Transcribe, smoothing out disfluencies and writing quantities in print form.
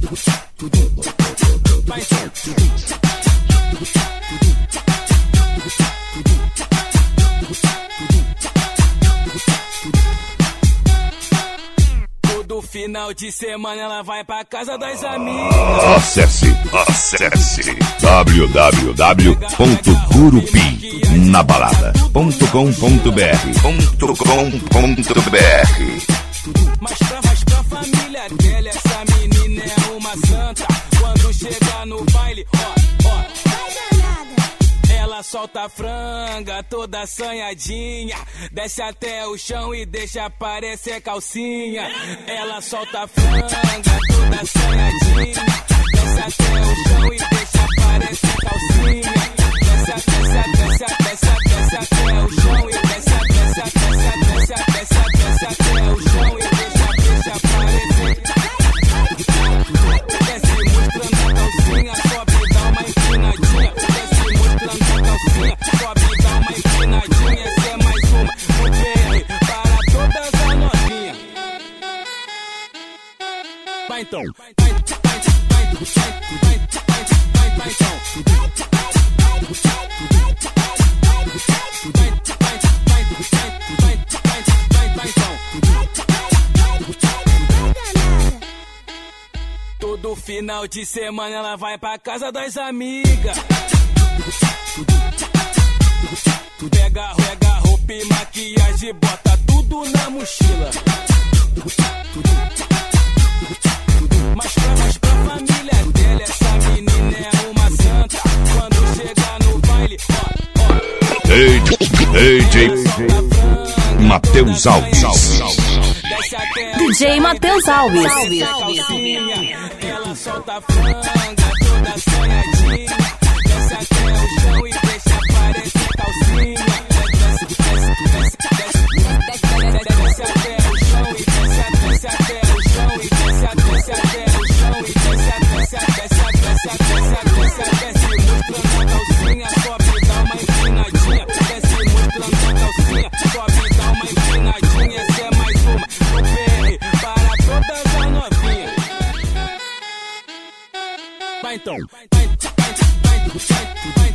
Todo final de semana ela vai pra casa das amigas. Acesse www.gurupinabalada.com.br. Mas pra família dela, essa menina é uma santa. Quando chega no baile, ó. Ela solta a franga, toda assanhadinha. Desce até o chão e deixa aparecer calcinha. Ela solta a franga, toda assanhadinha. Desce até o chão e deixa aparecer calcinha. Desce até o chão e desce até o chão e deixa aparecer. Desce mostrando a calcinha, sobe e dá uma empinadinha. Desce mostrando a calcinha, sobe e dá uma empinadinha. Essa é mais uma no PR para todas as novinhas. Vai então. Todo final de semana ela vai pra casa das amigas. Pega roupa e maquiagem, bota tudo na mochila. Mas pra família dela, essa menina é uma santa. Quando chega no baile, ó. DJ Matheus Alves. DJ Matheus Alves. Ela solta a franga, toda assanhadinha. Desce até o chão e deixa aparecer calcinha. Desce até o chão e desce até o chão e desce até o chão e desce mostrando a calcinha, sobe e dá uma empinadinha. Desce mostrando a calcinha, sobe e dá uma empinadinha. Essa é mais uma no PR para todas as novinhas. Vai então.